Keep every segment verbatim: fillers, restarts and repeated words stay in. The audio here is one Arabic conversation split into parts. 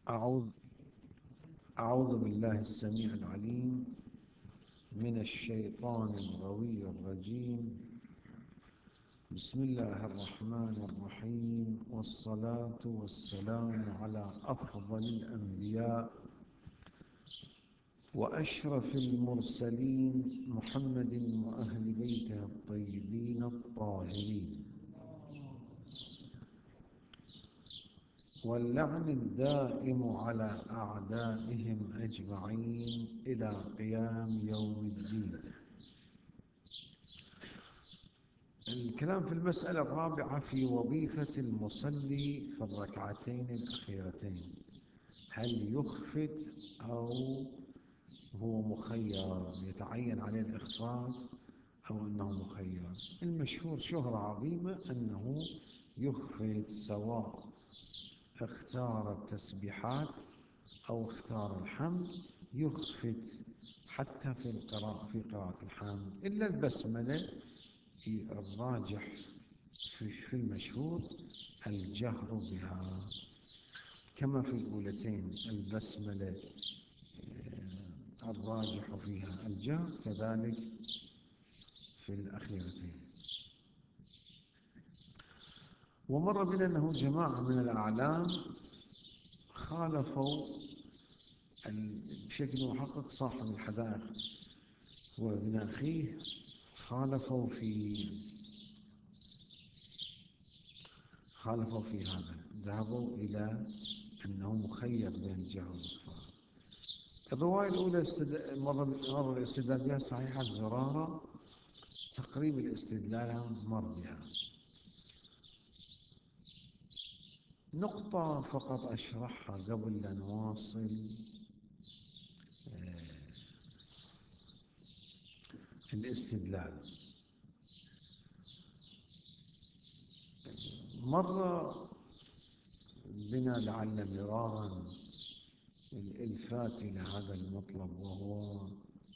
أعوذ أعوذ بالله السميع العليم من الشيطان الغوي الرجيم. بسم الله الرحمن الرحيم، والصلاة والسلام على أفضل الأنبياء وأشرف المرسلين محمد وأهل بيته الطيبين الطاهرين، واللعن الدائم على أعدائهم أجمعين إلى قيام يوم الدين. الكلام في المسألة الرابعة في وظيفة المصلي في الركعتين الأخيرتين، هل يخفت أو هو مخير، يتعين عليه الإخفات أو أنه مخير؟ المشهور شهرة عظيمة أنه يخفت، سواء اختار التسبيحات أو اختار الحمد يخفت حتى في القراءة في قراءة الحمد، إلا البسملة الراجح في المشهور الجهر بها، كما في الأولتين البسملة الراجح فيها الجهر، كذلك في الأخيرتين. ومر بنا أنه جماعة من الأعلام خالفوا بشكل محقق صاحب الحدائق وابن أخيه، خالفوا في خالفوا في هذا، ذهبوا إلى أنه مخير بين الجهر والإخفاء. الرواية الأولى استد... مر مر الاستدلال بها صحيحة زرارة، تقريب الاستدلال مر بها. نقطة فقط أشرحها قبل أن نواصل الاستدلال. مر بنا لعل مرارا الإلفات إلى هذا المطلب، وهو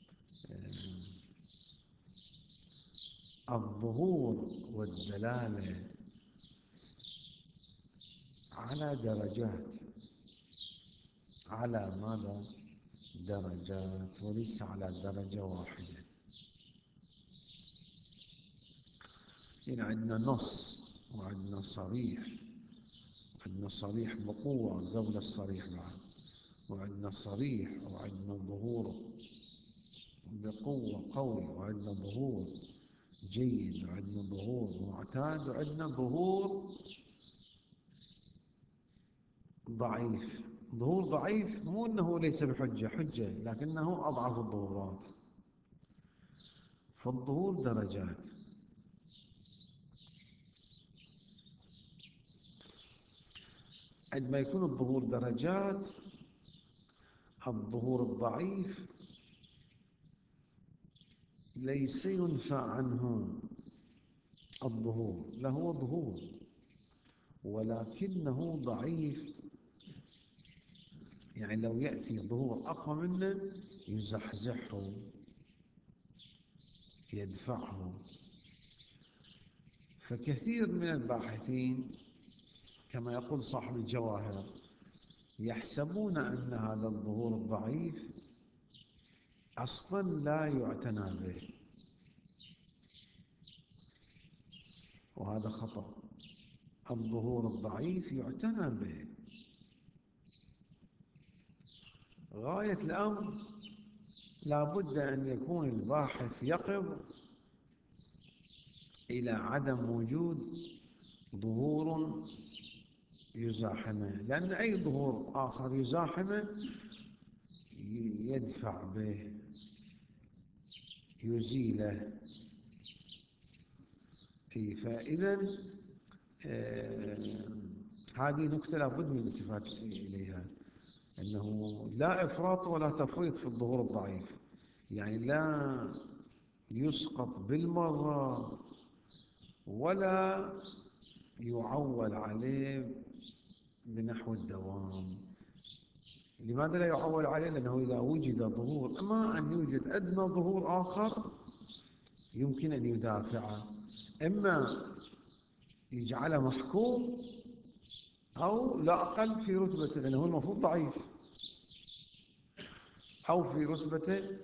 الظهور والدلالة على درجات، على ماذا؟ درجات، وليس على درجة واحدة. يعني عندنا نص وعندنا صريح، عندنا صريح بقوة قبل الصريح بعد، وعندنا صريح وعندنا ظهور بقوة قوي، وعندنا ظهور جيد، وعندنا ظهور معتاد، وعندنا ظهور ضعيف. ظهور ضعيف مو أنه ليس بحجة، حجة، لكنه أضعف الظهورات. فالظهور درجات. عندما يكون الظهور درجات، الظهور الضعيف ليس ينفى عنه الظهور، لا هو ظهور ولكنه ضعيف. يعني لو يأتي ظهور أقوى منه يزحزحه، يدفعه. فكثير من الباحثين كما يقول صاحب الجواهر يحسبون أن هذا الظهور الضعيف أصلا لا يعتنى به، وهذا خطأ. الظهور الضعيف يعتنى به. غاية الأمر لا بد أن يكون الباحث يقظ إلى عدم وجود ظهور يزاحمه، لأن أي ظهور آخر يزاحمه يدفع به، يزيله. فإذا آه هذه نكتة لا بد من الالتفات إليها، أنه لا إفراط ولا تفريط في الظهور الضعيف. يعني لا يسقط بالمرة ولا يعول عليه بنحو الدوام. لماذا لا يعول عليه؟ لأنه إذا وجد ظهور، إما أن يوجد أدنى ظهور آخر يمكن أن يدافعه، إما يجعله محكوم أو لا أقل في رتبته، لأنه هو المفروض ضعيف، أو في رتبته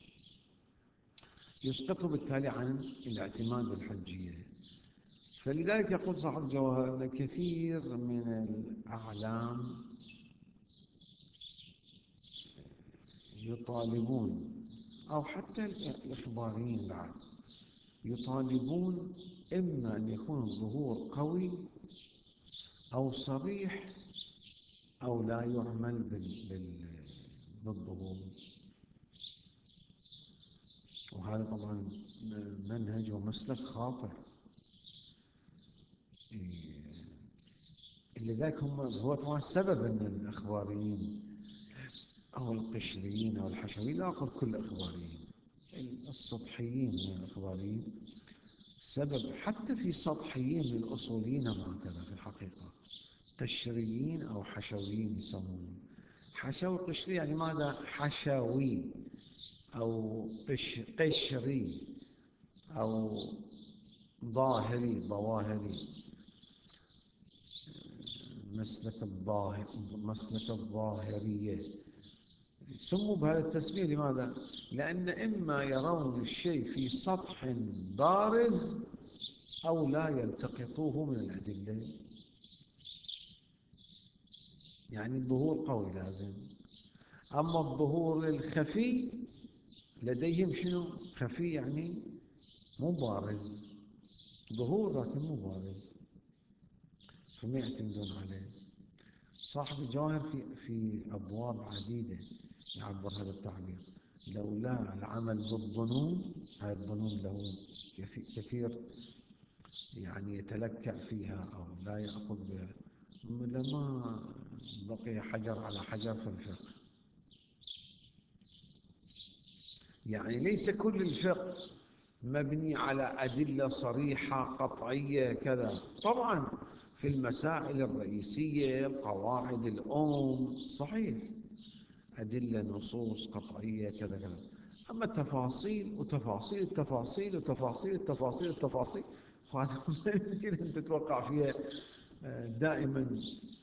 يسقطه بالتالي عن الاعتماد بالحجية. فلذلك يقول صاحب الجواهر أن كثير من الأعلام يطالبون، أو حتى الإخباريين بعد يطالبون إما أن يكون الظهور قوي أو صريح أو لا يعمل بالظهور. وهذا طبعا منهج ومسلك خاطئ. لذلك هم هو طبعا السبب أن الأخباريين أو القشريين أو الحشويين، لا أقول كل الأخباريين، السطحيين من الأخباريين، سبب حتى في سطحيين من الأصوليين هكذا في الحقيقة، قشريين أو حشويين يسمون. حشوي قشري يعني ماذا؟ حشوي أو قش قشري أو ظاهري ظواهري، مسلك الظاهر مسلك الظاهرية. سموا بهذا التسمية لماذا؟ لأن إما يرون الشيء في سطح بارز أو لا يلتقطوه من الأدلة. يعني الظهور قوي لازم، أما الظهور الخفي لديهم شنو؟ خفي يعني مو بارز، ظهور لكن مو بارز، فما يعتمدون عليه. صاحب الجواهر في في أبواب عديدة يعبر هذا التعبير. لولا العمل بالظنون، هذا الظنون له كثير يعني يتلكأ فيها أو لا يأخذ بها، لما بقي حجر على حجر في الفقه. يعني ليس كل الفقه مبني على أدلة صريحة قطعية كذا. طبعا في المسائل الرئيسية قواعد الأم صحيح أدلة نصوص قطعية كذا كذا، أما التفاصيل وتفاصيل التفاصيل وتفاصيل التفاصيل التفاصيل هذا ما يمكن أن تتوقع فيها دائما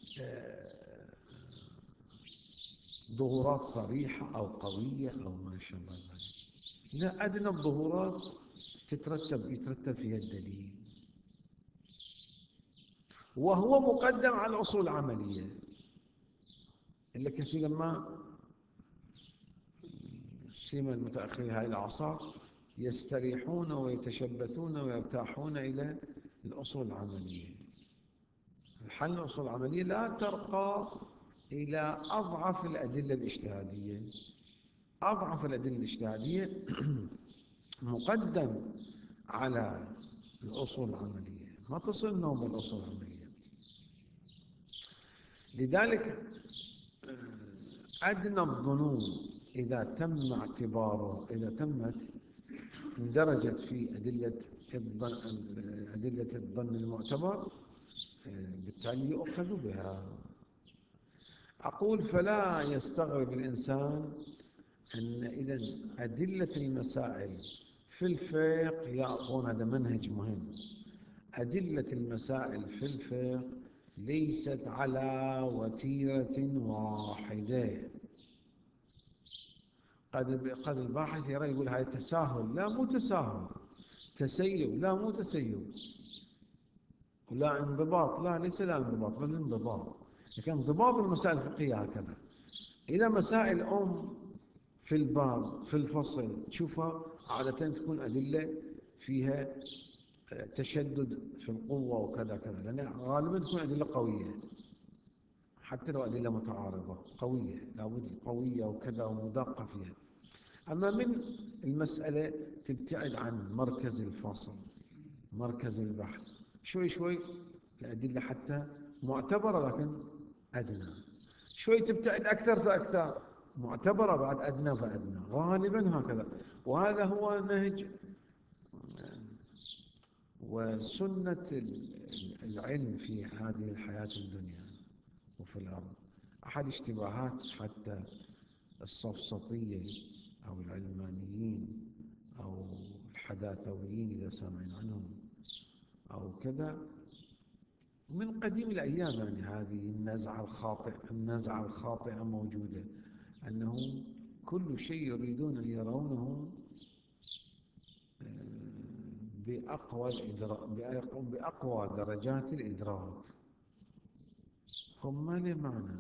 ظهورات صريحة أو قوية أو ما شابه ذلك. لا، أدنى الظهورات تترتب يترتب فيها الدليل، وهو مقدم على الأصول العملية. إلا كثيرا ما سيما المتأخرين هذه الأعصار يستريحون ويتشبثون ويرتاحون إلى الأصول العملية. الحل الأصول العملية لا ترقى إلى أضعف الأدلة الاجتهادية. أضعف الأدلة الاجتهادية مقدم على الأصول العملية، ما تصل نوم الأصول العملية. لذلك أدنى الظنون إذا تم اعتباره، إذا تمت اندرجت في أدلة الظن أدلة الظن المعتبر، بالتالي يؤخذ بها. أقول فلا يستغرب الإنسان أن إذا أدلة المسائل في الفقه يأخذون، هذا منهج مهم، أدلة المسائل في الفقه ليست على وتيرة واحدة. قد قد الباحث يرى يقول هاي تساهل، لا مو تساهل، تسيب، لا مو تسيب، ولا انضباط، لا ليس لا انضباط بل انضباط. لكن انضباط المسائل الفقهية هكذا. إذا مسائل أم في الباب في الفصل تشوفها عادة تكون أدلة فيها تشدد في القوة وكذا كذا، لأن غالبا تكون أدلة قوية، حتى لو أدلة متعارضة قوية، لابد قوية وكذا ومدقة فيها. أما من المسألة تبتعد عن مركز الفصل، مركز البحث، شوي شوي الأدلة حتى معتبرة لكن أدنى، شوي تبتعد أكثر فأكثر، معتبرة بعد أدنى فأدنى، غالبا هكذا. وهذا هو نهج وسنة العلم في هذه الحياة الدنيا وفي الأرض. أحد اشتباهات حتى الصفصطية أو العلمانيين أو الحداثويين إذا سمعنا عنهم أو كذا، من قديم الأيام يعني هذه النزعة الخاطئة النزعة الخاطئة موجودة، أنه كل شيء يريدون أن يرونه بأقوى الإدراك، بأقوى درجات الإدراك. هم ما له معنى،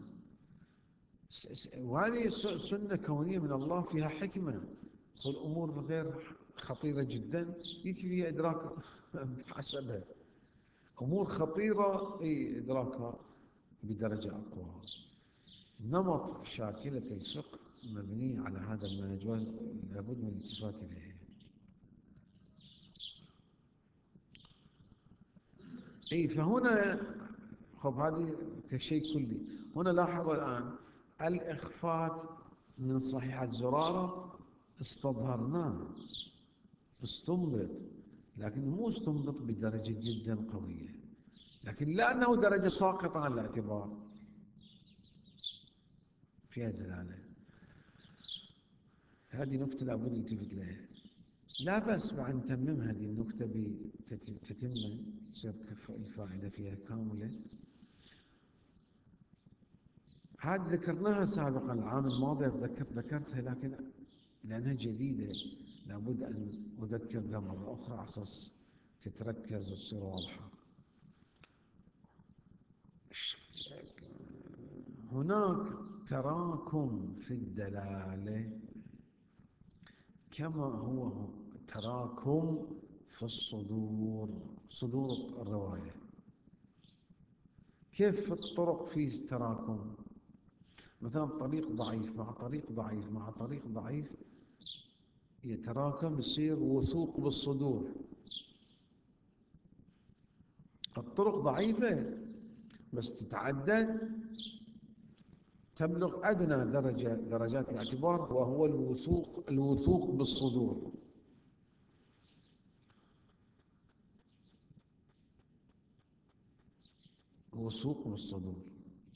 وهذه سنة كونية من الله فيها حكمة. والأمور غير خطيرة جدا يكفي إدراك حسبها، أمور خطيرة أي إدراكها بدرجة أقوى. نمط شاكلة الفقه مبني على هذا المنهج، لابد من الالتفات إليه. أي فهنا خب هذه كشيء كلي. هنا لاحظ الآن الإخفات من صحيحة زرارة استظهرناه، استنبط، لكن مو استنبط بدرجة جدا قوية، لكن لا أنه درجة ساقطة عن الاعتبار، فيها دلالة. هذه نكتة لابد نلتفت لها. لا بأس بعد نتمم هذه النكتة بتتمة، تصير الفائدة فيها كاملة. هذه ذكرناها سابقا العام الماضي، ذكرت ذكرتها لكن لأنها جديدة لابد أن أذكر بها مرة أخرى على أساس تتركز وتصير واضحة. هناك تراكم في الدلالة كما هو تراكم في الصدور، صدور الرواية. كيف في الطرق في تراكم؟ مثلا طريق ضعيف مع طريق ضعيف مع طريق ضعيف يتراكم، يصير وثوق بالصدور. الطرق ضعيفة بس تتعدد تبلغ أدنى درجة درجات الاعتبار، وهو الوثوق الوثوق بالصدور. وثوق بالصدور.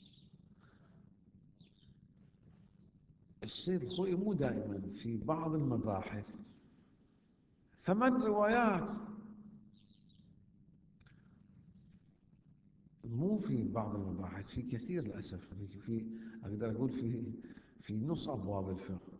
السيد الخوئي مو دائما، في بعض المباحث ثمان روايات، مو في بعض المباحث، في كثير للأسف، في, في أقدر أقول في في نص أبواب الفقه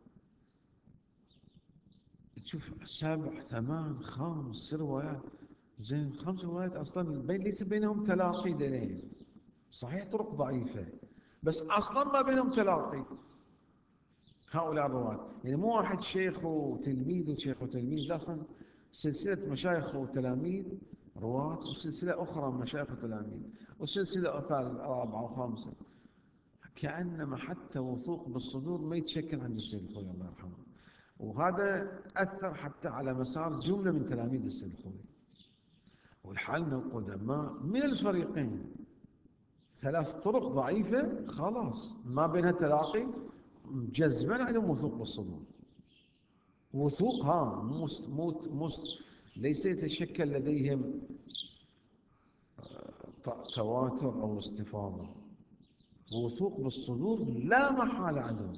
تشوف سبع ثمان خمس روايات. زين خمس روايات أصلا بين ليس بينهم تلاقي دليل، صحيح طرق ضعيفة بس أصلا ما بينهم تلاقي. هؤلاء الرواة يعني مو واحد شيخ وتلميذ وشيخ وتلميذ، لا، أصلا سلسلة مشايخ وتلاميذ رواة، وسلسلة أخرى مشايخ وتلاميذ، وسلسلة ثالثة رابعة وخامسة. كأنما حتى وثوق بالصدور ما يتشكل عند السيد الخوئي الله يرحمه. وهذا أثر حتى على مسار جملة من تلاميذ السيد الخوئي. والحال أن القدماء من الفريقين ثلاث طرق ضعيفة خلاص ما بينها تلاقي، جزما عندهم وثوق بالصدور. وثوق ها مست مست مست ليس يتشكل لديهم تواتر أو استفاضة. وثوق بالصدور لا محالة عندهم،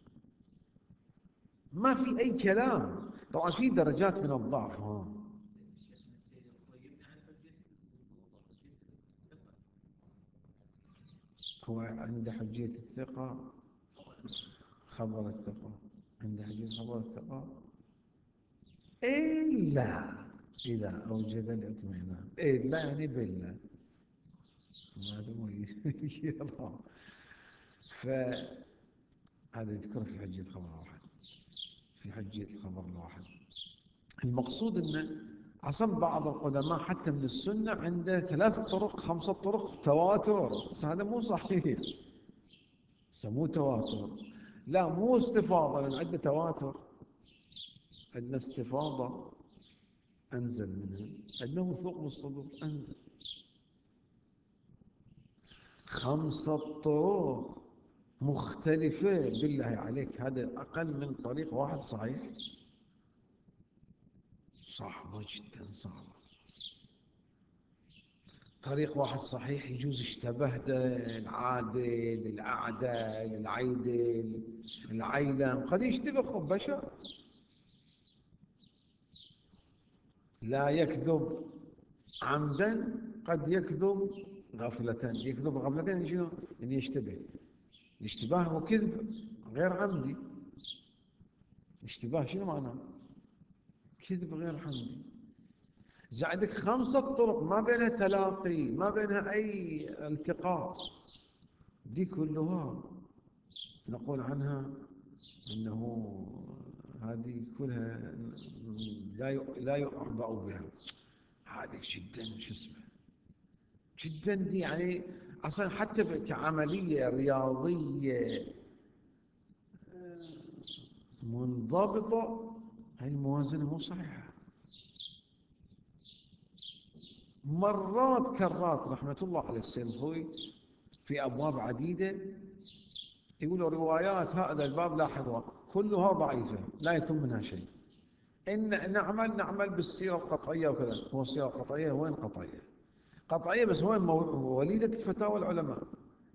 ما في أي كلام. طبعا في درجات من الضعف. ها هو عند حجية الثقة خبر الثقة، عند حجية خبر الثقة إلا إذا أوجد الاطمئنان. إلا يعني بالله ما دموا يرى. فهذا يذكر في حجية خبر واحد، في حجية الخبر الواحد. المقصود أن عصم بعض القدماء حتى من السنة عنده ثلاث طرق خمسة طرق تواتر، هذا مو صحيح، سموه تواتر. لا مو استفاضة، لأن عندنا تواتر، عندنا استفاضة أنزل منها، عندنا وثوق بالصدور أنزل. خمسة طرق مختلفة بالله عليك، هذا أقل من طريق واحد صحيح؟ صعبة جدا صعبة. طريق واحد صحيح يجوز اشتبه ده العادل الأعدل العيدل العيلم، قد يشتبه بشر. لا يكذب عمدا، قد يكذب غفلة، يكذب غفلة شنو؟ إن يشتبه. الاشتباه هو كذب غير عمدي. اشتباه شنو معناه؟ كذب غير عمدي. إذا عندك خمسة طرق ما بينها تلاقي، ما بينها أي التقاء، دي كلها نقول عنها إنه هذه كلها لا لا يعبأ بها. هذه جدا شو اسمه جدا دي يعني أصلا حتى كعملية رياضية منضبطة، هاي الموازنة مو صحيحة. مرات كرات رحمة الله على السيد الخوي في أبواب عديدة يقولوا روايات هذا الباب لا حظوة كلها ضعيفة لا يتم منها شيء. إن نعمل نعمل بالسيرة القطعية وكذا. هو السيرة القطعية وين قطعية؟ قطعية بس وين وليدة فتاوى العلماء.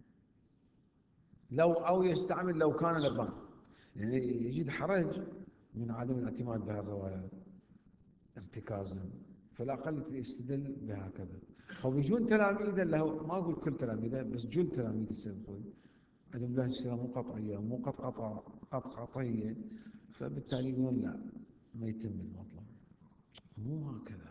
لو أو يستعمل لو كان لبان، يعني يجد حرج من عدم الاعتماد بهذه الروايات ارتكازا، فلا أقل يستدل بهكذا. وبيجون تلاميذ له، ما أقول كل تلاميذ بس جل تلاميذ السلفوي عندهم لها السيرة مو قطعية مو قط قطع قط قطعية، فبالتالي يقولون لا ما يتم المطلب. مو هكذا.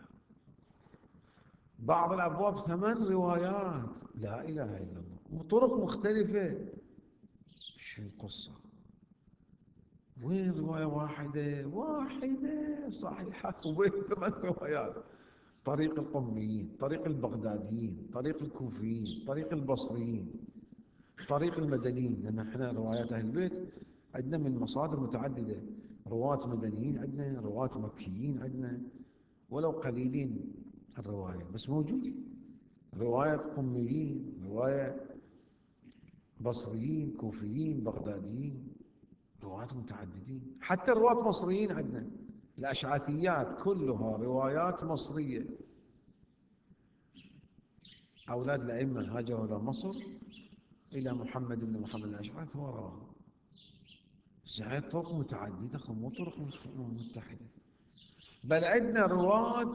بعض الأبواب ثمان روايات لا إله إلا الله وطرق مختلفة. شو القصة؟ وين رواية واحدة واحدة صحيحة وبين ثمان روايات؟ طريق القميين، طريق البغداديين، طريق الكوفيين، طريق البصريين، طريق المدنيين. لأن احنا روايات أهل البيت عندنا من مصادر متعددة. رواة مدنيين عندنا، رواة مكيين عندنا، ولو قليلين الرواية بس موجود. رواية قميين، رواية بصريين، كوفيين، بغداديين، رواة متعددين. حتى رواة مصريين عندنا، الأشعاثيات كلها روايات مصرية. أولاد الأئمة هاجروا إلى مصر إلى محمد بن محمد الأشعث وراه. هاي طرق متعددة مو طرق متحدة. بل عندنا رواة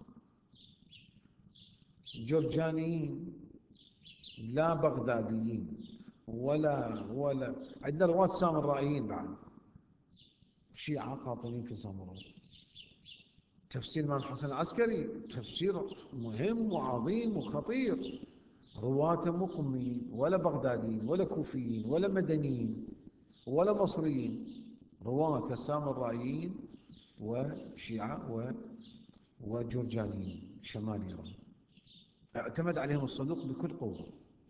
جرجانيين لا بغداديين ولا ولا عندنا رواة سامرائيين بعد، شيعة قاطنين في سامراء. تفسير الإمام الحسن العسكري تفسير مهم وعظيم وخطير. رواة مو قميين ولا بغداديين ولا كوفيين ولا مدنيين ولا مصريين، رواة السامرائيين وشيعة و وجرجانيين شمال إيران. اعتمد عليهم الصدوق بكل قوة.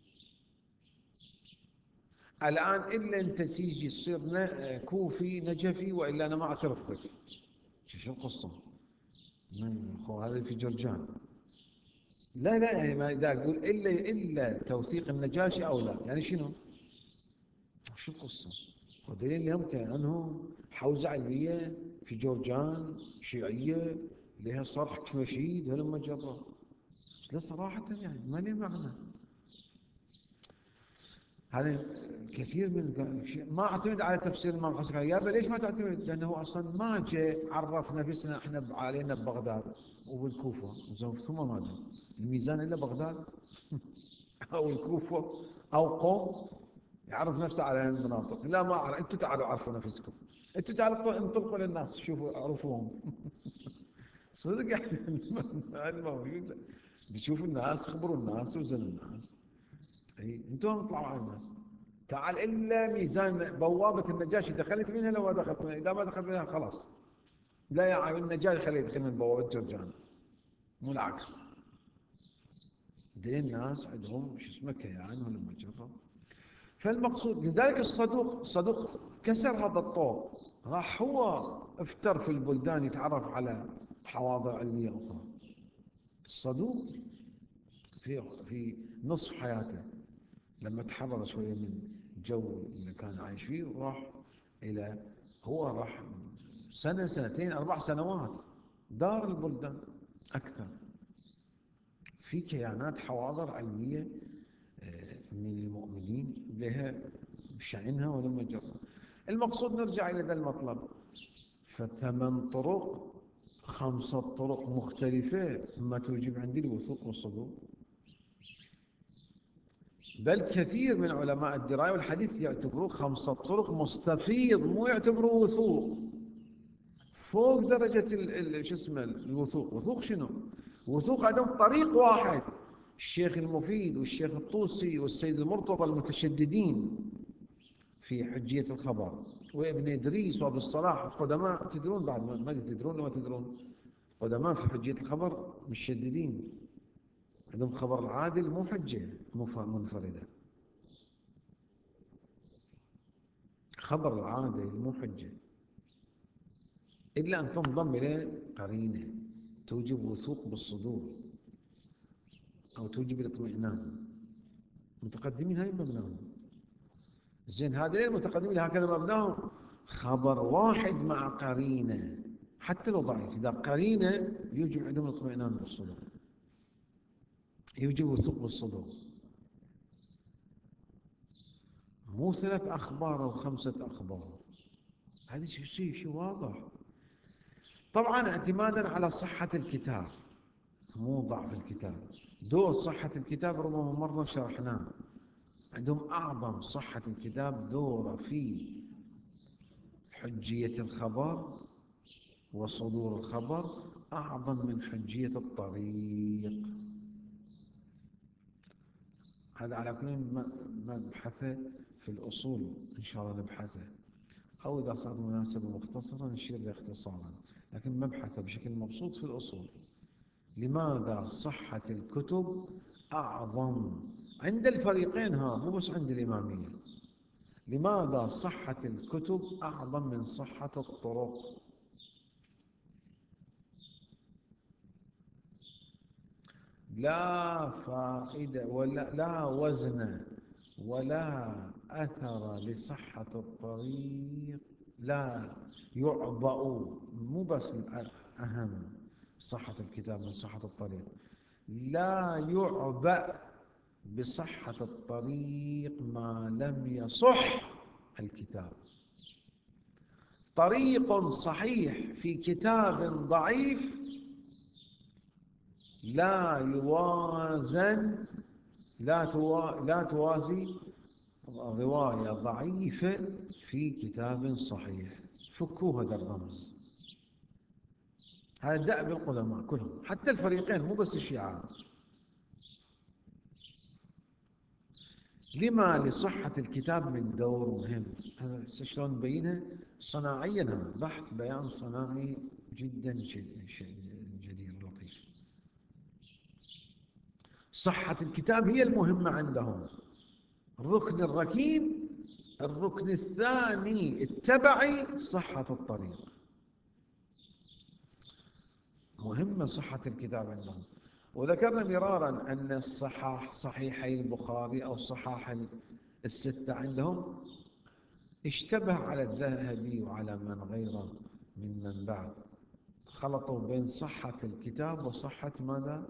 الآن إلا أنت تيجي تصير كوفي نجفي وإلا أنا ما أعترف بك. شو القصة؟ خو هذا في جرجان. لا لا يعني ما إذا أقول إلا إلا توثيق النجاشي أو لا، يعني شنو؟ شو القصة؟ ودليل اليوم كأنه حوزة علمية في جورجان شيعية لها صرح مشيد هلما جرى. لا صراحة يعني ما لي معنى. هذا كثير من ما اعتمد على تفسير الإمام الحسن. يا ليش ما تعتمد؟ لأنه أصلا ما جاء عرف نفسنا احنا علينا ببغداد وبالكوفة ثم ماذا؟ الميزان إلا بغداد أو الكوفة أو قوم يعرف نفسه على المناطق. لا ما أعرف. أنتوا تعالوا عرفوا نفسكم، أنتوا تعالوا انطلقوا للناس شوفوا عرفوهم. صدق يعني موجود. بتشوفوا الناس خبروا الناس وزنوا الناس. اي انتوا اطلعوا على الناس. تعال الا ميزان بوابه النجاشي دخلت منها لو ما دخلت منها، اذا ما دخلت منها خلاص لا يا عم النجاشي خليه يدخل من بوابه جرجان مو العكس. دي الناس عندهم شو اسمه كيان ولا مجرد. فالمقصود لذلك الصدوق الصدوق كسر هذا الطور، راح هو افتر في البلدان يتعرف على حواضر علميه اخرى. الصدوق في في نصف حياته لما تحرر شويه من الجو اللي كان عايش فيه وراح الى هو راح سنه سنتين اربع سنوات دار البلدان اكثر في كيانات حواضر علميه من المؤمنين لها شأنها ولما جرى. المقصود نرجع إلى ذا المطلب. فثمان طرق خمسة طرق مختلفة ما توجب عندي الوثوق والصدوق. بل كثير من علماء الدراية والحديث يعتبروه خمسة طرق مستفيض، مو يعتبروه وثوق فوق درجة ال شو اسمه الوثوق. وثوق شنو؟ وثوق عندهم طريق واحد، الشيخ المفيد والشيخ الطوسي والسيد المرتضى المتشددين في حجية الخبر، وابن إدريس وابو الصلاح القدماء. تدرون بعد ما تدرون وما تدرون، قدماء في حجية الخبر مشددين، عندهم خبر العادل مو حجة منفردة، خبر العادل مو حجة إلا أن تنضم إليه قرينة توجب وثوق بالصدور أو توجب الاطمئنان. متقدمين هاي مبناهم زين، هذين المتقدمين هكذا مبناهم خبر واحد مع قرينة حتى لو ضعيف، إذا قرينة يوجب عندهم الاطمئنان بالصدور، يوجب وثوق بالصدور. مو ثلاث أخبار أو خمسة أخبار، هذا شيء شيء واضح. طبعا اعتمادا على صحة الكتاب مو ضعف الكتاب. دور صحة الكتاب ربما مرة شرحناه، عندهم أعظم صحة الكتاب دور في حجية الخبر وصدور الخبر أعظم من حجية الطريق. هذا على كل مبحثه في الأصول إن شاء الله نبحثه، أو إذا صار مناسبة مختصرة نشير لاختصارا، لكن مبحثه بشكل مبسوط في الأصول. لماذا صحة الكتب أعظم عند الفريقين، ها مو بس عند الإمامية، لماذا صحة الكتب أعظم من صحة الطرق؟ لا فائدة ولا لا وزن ولا أثر لصحة الطريق، لا يعبأ، مو بس أهم صحة الكتاب من صحة الطريق، لا يعبأ بصحة الطريق ما لم يصح الكتاب. طريق صحيح في كتاب ضعيف لا يوازن، لا توا لا توازي رواية ضعيفة في كتاب صحيح. فكوا هذا الرمز، هذا دأب القدماء كلهم حتى الفريقين مو بس الشيعة. لما لصحة الكتاب من دور مهم، هذا شلون نبينه صناعيا، بحث بيان صناعي جدا جدير لطيف. صحة الكتاب هي المهمة عندهم، الركن الركين. الركن الثاني التبعي صحة الطريق، مهمة صحة الكتاب عندهم. وذكرنا مرارا أن الصحاح صحيحي البخاري أو صحاح الستة عندهم اشتبه على الذهبي وعلى من غيره من من بعد، خلطوا بين صحة الكتاب وصحة ماذا؟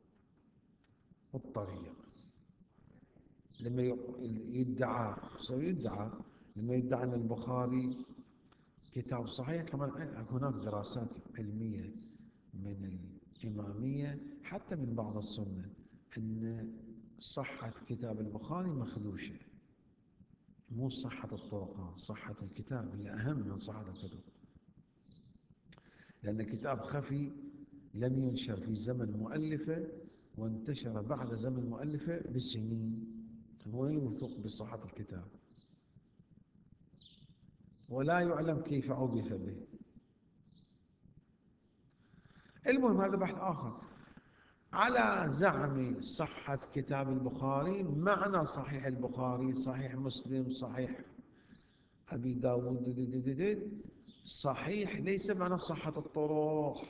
الطريق. لما يدعى يدعى لما يدعى أن البخاري كتاب صحيح، طبعا هناك دراسات علمية من الإمامية حتى من بعض السنة أن صحة كتاب البخاري مخدوشة، مو صحة الطرق، صحة الكتاب هي أهم من صحة الكتب، لأن كتاب خفي لم ينشر في زمن مؤلفه وانتشر بعد زمن مؤلفه بسنين. هو الوثوق بصحة الكتاب ولا يعلم كيف عُرف به. المهم هذا بحث آخر. على زعم صحة كتاب البخاري معنى صحيح البخاري، صحيح مسلم، صحيح أبي داود، صحيح ليس معنى صحة الطرق،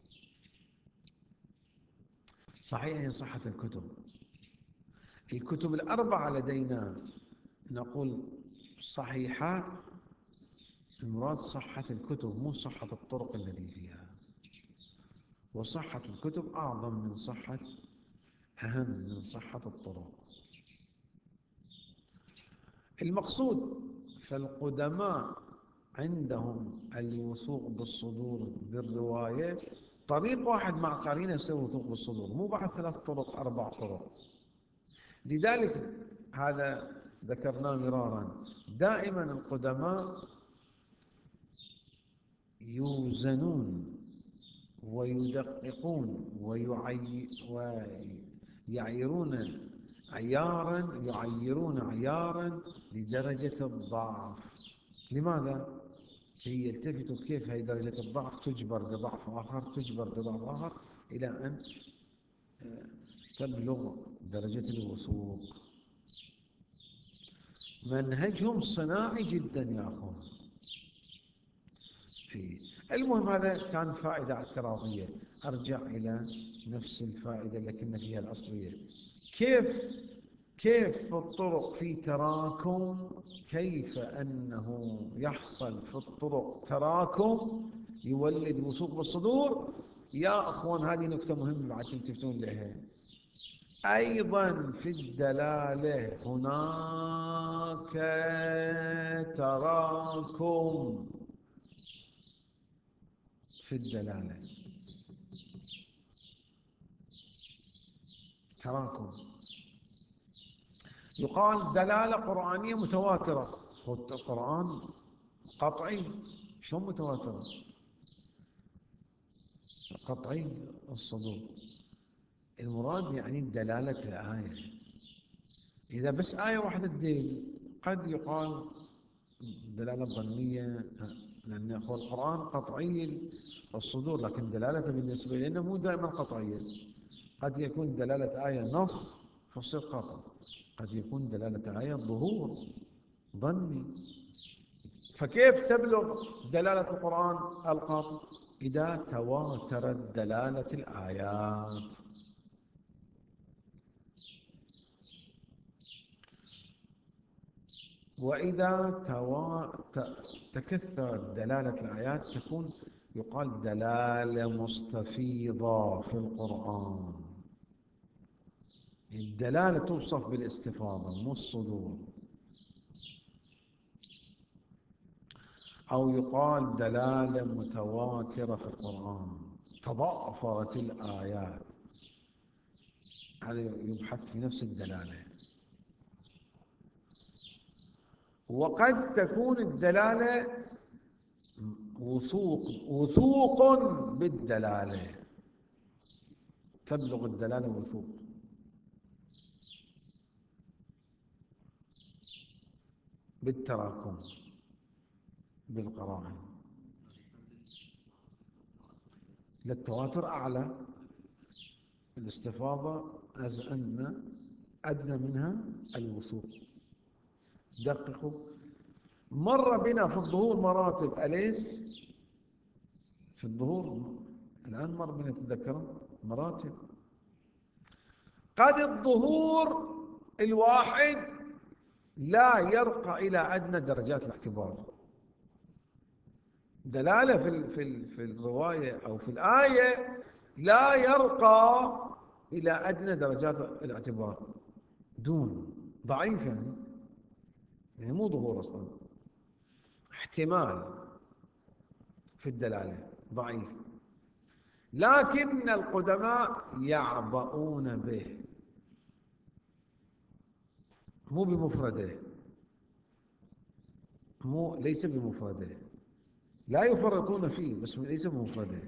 صحيح هي صحة الكتب. الكتب الأربعة لدينا نقول صحيحة، المراد صحة الكتب مو صحة الطرق التي فيها، وصحة الكتب أعظم من صحة أهم من صحة الطرق. المقصود فالقدماء عندهم الوثوق بالصدور بالرواية طريق واحد مع قرينة يسوي وثوق بالصدور، مو بعد ثلاث طرق أربع طرق. لذلك هذا ذكرناه مرارا. دائما القدماء يوزنون ويدققون ويعي ويعيرون عيارا يعيرون عيارا لدرجة الضعف. لماذا؟ كي يلتفتوا كيف هي درجة الضعف تجبر بضعف آخر تجبر بضعف آخر إلى أن تبلغ درجة الوثوق. منهجهم صناعي جدا يا أخوان. المهم هذا كان فائدة اعتراضية. أرجع إلى نفس الفائدة لكن فيها الأصلية. كيف كيف في الطرق في تراكم، كيف أنه يحصل في الطرق تراكم يولد وثوق بالصدور. يا أخوان هذه نكتة مهمة بعد تلتفتون لها. أيضا في الدلالة هناك تراكم في الدلالة، تراكم. يقال دلالة قرآنية متواترة. خذ القرآن قطعي، شلون متواترة؟ قطعي الصدور. المراد يعني دلالة الآية. إذا بس آية واحدة تدل قد يقال دلالة ظنية، لأن هو القرآن قطعي الصدور، لكن دلالته بالنسبة لنا مو دائما قطعية. قد يكون دلالة آية نص فصير قطع، قد يكون دلالة آية ظهور ظني. فكيف تبلغ دلالة القرآن القاطع؟ إذا تواترت دلالة الآيات. وإذا توا... تكثرت دلالة الآيات تكون يقال دلالة مستفيضة في القرآن. الدلالة توصف بالاستفاضة مو الصدور. أو يقال دلالة متواترة في القرآن تضافرت الآيات. هذا يبحث في نفس الدلالة. وقد تكون الدلالة وثوق وثوق بالدلالة، تبلغ الدلالة وثوق. بالتراكم بالقرائن. للتواتر أعلى، الاستفاضة أن أدنى منها الوثوق. دققوا. مر بنا في الظهور مراتب، أليس؟ في الظهور الآن مر بنا تذكروا مراتب. قد الظهور الواحد لا يرقى إلى أدنى درجات الاعتبار. دلالة في في في الرواية أو في الآية لا يرقى إلى أدنى درجات الاعتبار، دون ضعيف يعني, يعني مو ظهور أصلا، احتمال في الدلالة ضعيف. لكن القدماء يعبؤون به، مو بمفرده، مو ليس بمفرده، لا يفرطون فيه بس ليس بمفرده.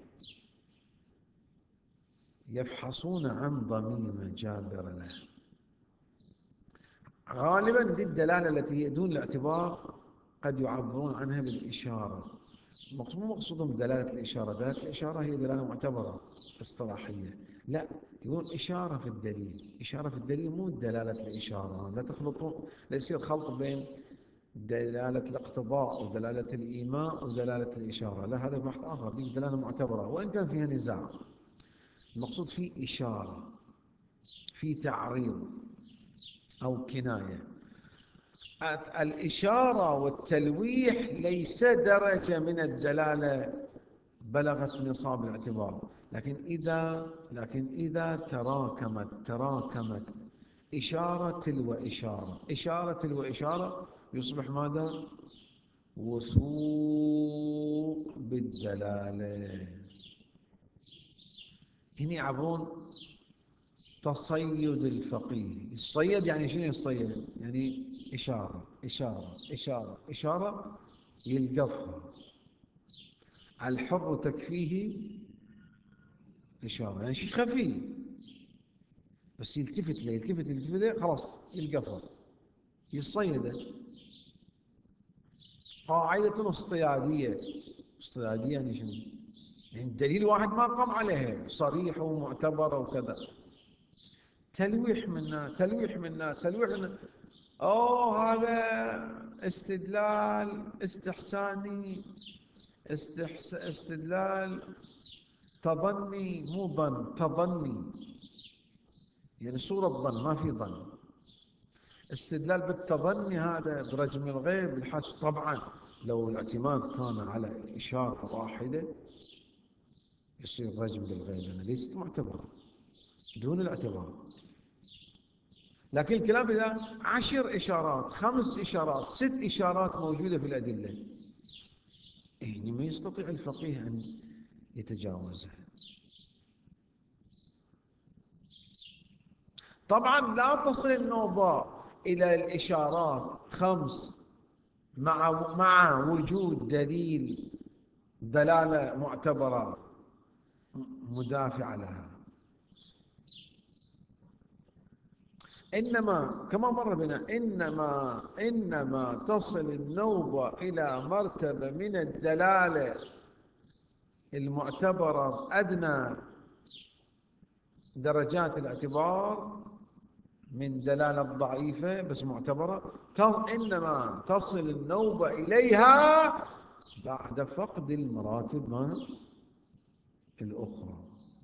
يفحصون عن ضميم جابر له. غالبا دي الدلالة التي هي دون الاعتبار قد يعبرون عنها بالإشارة. مو مقصودهم دلالة الإشارة. دلالة الإشارة هي دلالة معتبرة اصطلاحية. لا، يقول إشارة في الدليل. إشارة في الدليل مو دلالة الإشارة. لا تخلطوا، لا يصير خلط بين دلالة الاقتضاء ودلالة الإيماء ودلالة الإشارة. لا، هذا بحث آخر. دي دلالة معتبرة وإن كان فيها نزاع. المقصود في إشارة، في تعريض أو كناية. الإشارة والتلويح ليس درجة من الدلالة بلغت نصاب الاعتبار، لكن إذا لكن إذا تراكمت تراكمت إشارة تلو إشارة إشارة تلو إشارة يصبح ماذا؟ وثوق بالدلالة. هنا يعبرون تصيد الفقيه. الصيد يعني شنو الصيد؟ يعني إشارة إشارة إشارة إشارة يلقفها. الحر تكفيه إشارة، يعني شيء خفي بس يلتفت له يلتفت يلتفت له خلاص يلقفها يصيده. قاعدة اصطيادية. اصطيادية يعني شنو؟ يعني دليل واحد ما قام عليها صريح ومعتبر وكذا. تلويح منا تلويح منا تلويح منا. أوه هذا استدلال استحساني، استحس... استدلال تظني، مو ظن، تظني، يعني صورة ظن ما في ظن. استدلال بالتظني هذا برجم الغيب الحش. طبعا لو الاعتماد كان على إشارة واحدة يصير رجم بالغيب، لأنه ليست معتبرة دون الاعتبار. لكن الكلام إذا عشر إشارات، خمس إشارات، ست إشارات موجودة في الأدلة، يعني ما يستطيع الفقيه أن يتجاوزها. طبعا لا تصل النوبة إلى الإشارات خمس مع مع وجود دليل دلالة معتبرة مدافعة لها. إنما كما مر بنا إنما إنما تصل النوبة إلى مرتبة من الدلالة المعتبرة أدنى درجات الاعتبار من دلالة ضعيفة بس معتبرة. إنما تصل النوبة إليها بعد فقد المراتب الأخرى.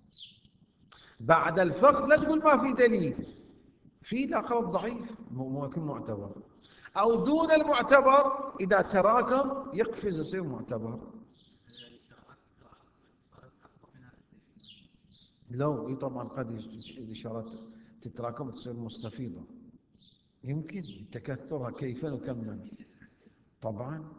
بعد الفقد لا تقول ما في دليل، في لا خبر ضعيف ممكن معتبر، أو دون المعتبر إذا تراكم يقفز يصير معتبر. لو طبعا قد الإشارات تتراكم تصير مستفيضة، يمكن تكثرها كيفا وكما طبعا.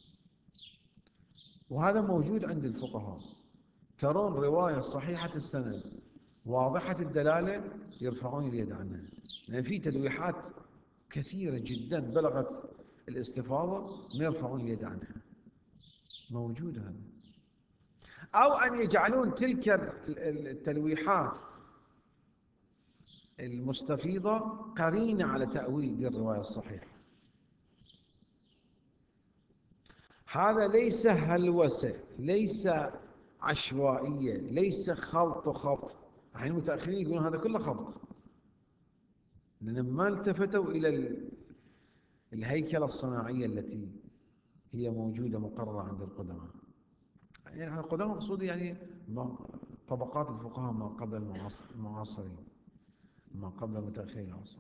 وهذا موجود عند الفقهاء. ترون رواية صحيحة السند واضحة الدلالة يرفعون اليد عنها، لأن في تلويحات كثيرة جدا بلغت الاستفاضة ما يرفعون اليد عنها، موجود هذا. أو أن يجعلون تلك التلويحات المستفيضة قرينة على تأويل الرواية الصحيحة. هذا ليس هلوسة، ليس عشوائية، ليس خلط وخبط. الحين المتأخرين يقولون هذا كله خبط، لأن ما التفتوا إلى الهيكلة الصناعية التي هي موجودة مقررة عند القدماء. يعني القدماء مقصود يعني طبقات الفقهاء ما قبل المعاصرين، ما قبل متأخرين العصر.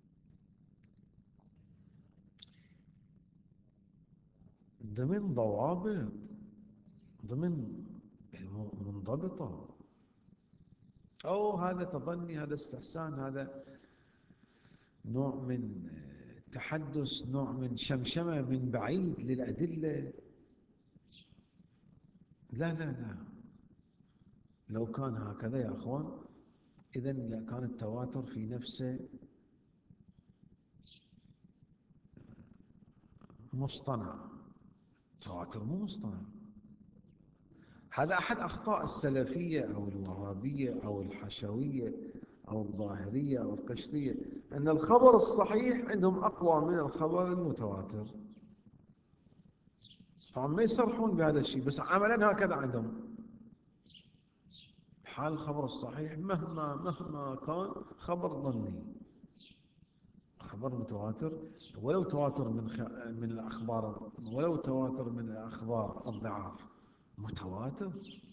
ضمن ضوابط، ضمن منضبطة. أو هذا تظني، هذا استحسان، هذا نوع من تحدث، نوع من شمشمة من بعيد للأدلة. لا لا لا، لو كان هكذا يا أخوان إذن لكان التواتر في نفسه مصطنع. التواتر مو مصطنع. هذا أحد أخطاء السلفية أو الوهابية أو الحشوية أو الظاهرية أو القشرية، أن الخبر الصحيح عندهم أقوى من الخبر المتواتر. طبعا ما يصرحون بهذا الشيء بس عملا هكذا عندهم. حال الخبر الصحيح مهما مهما كان خبر ظني، خبر متواتر ولو تواتر من خ... من الأخبار، ولو تواتر من الأخبار الضعاف متواتر.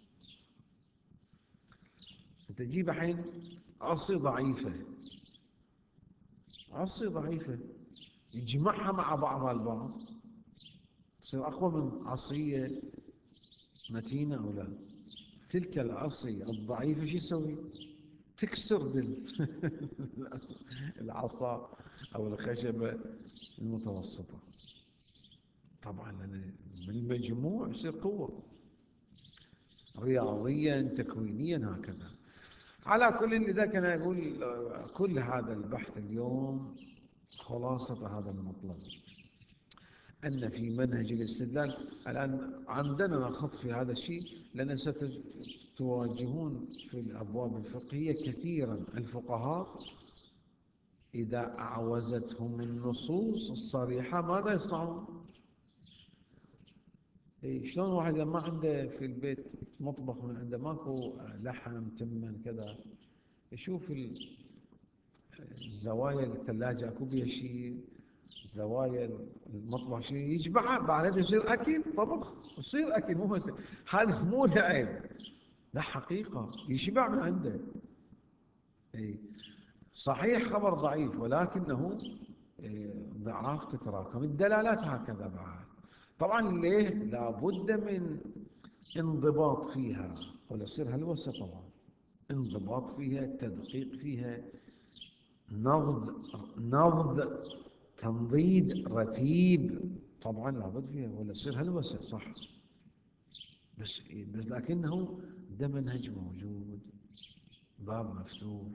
تجيب الحين عصي ضعيفة، عصي ضعيفة يجمعها مع بعضها البعض تصير أقوى من عصية متينة أو لا. تلك العصي الضعيفة شو يسوي؟ تكسر دل العصا أو الخشبة المتوسطة. طبعا بالمجموع يصير قوة رياضيا تكوينيا هكذا. على كل لذا كان يقول آه، كل هذا البحث اليوم خلاصة هذا المطلب أن في منهج الاستدلال الآن عندنا نخط في هذا الشيء، لأن ستواجهون في الأبواب الفقهية كثيرا الفقهاء إذا أعوزتهم النصوص الصريحة ماذا يصنعون؟ إيه شلون واحد ما عنده في البيت مطبخ من عنده ماكو لحم تمن كذا، يشوف الزوايا الثلاجة اكو بيها شيء، زوايا المطبخ شيء، يجمعها بعد يصير أكل طبخ، يصير أكل مو بس هذا مو لعب، لا حقيقة يشبع من عنده. إيه صحيح خبر ضعيف ولكنه إيه ضعاف تتراكم، الدلالات هكذا بعد. طبعا ليه لابد من انضباط فيها، ولا يصير هلوسة طبعا، انضباط فيها، تدقيق فيها، نضد نضد تنضيد رتيب، طبعا لابد فيها ولا يصير هلوسة صح. بس بس لكنه ده منهج موجود، باب مفتوح.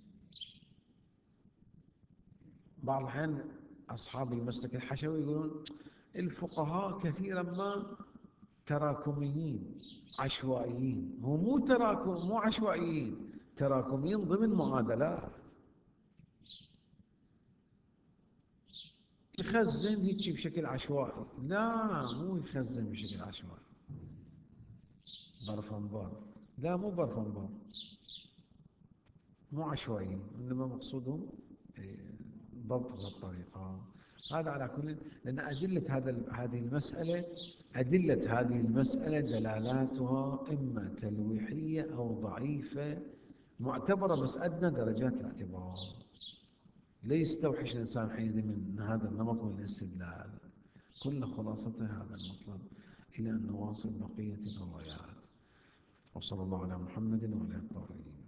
بعض الأحيان أصحاب المسلك الحشوي يقولون الفقهاء كثيرا ما تراكميين عشوائيين. هو مو تراكم، مو عشوائيين، تراكميين ضمن معادلات. يخزن هيك بشكل عشوائي، لا مو يخزن بشكل عشوائي برفنبار، لا مو برفنبار، مو عشوائيين، إنما مقصودهم ضبط بالطريقة. هذا على كل، لأن أدلة هذا هذه المسألة، أدلة هذه المسألة دلالاتها إما تلويحية أو ضعيفة معتبرة بس أدنى درجات الاعتبار، لا يستوحش الإنسان حينئذ من هذا النمط من الاستدلال. كل خلاصته هذا المطلب، إلى أن نواصل بقية الروايات. وصلى الله على محمد وعلى آله الطاهرين.